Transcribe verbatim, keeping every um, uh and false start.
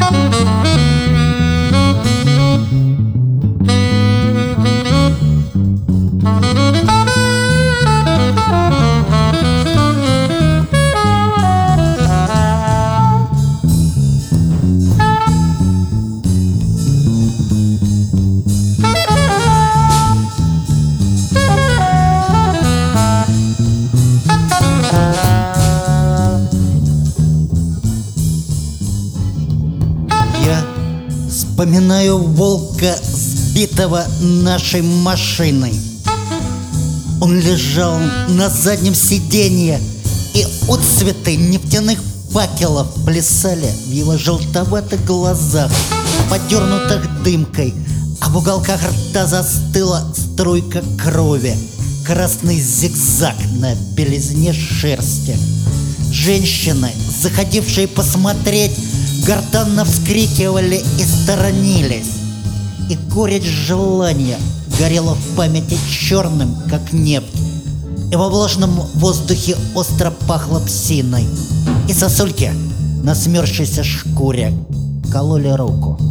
Вспоминаю волка, сбитого нашей машиной. Он лежал на заднем сиденье, и отцветы нефтяных факелов плясали в его желтоватых глазах, подернутых дымкой, а в уголках рта застыла струйка крови, красный зигзаг на белизне шерсти. Женщины, заходившие посмотреть, гортанно вскрикивали и сторонились. И горечь желания горела в памяти черным, как нефть. И во влажном воздухе остро пахло псиной. И сосульки на смерзшейся шкуре кололи руку.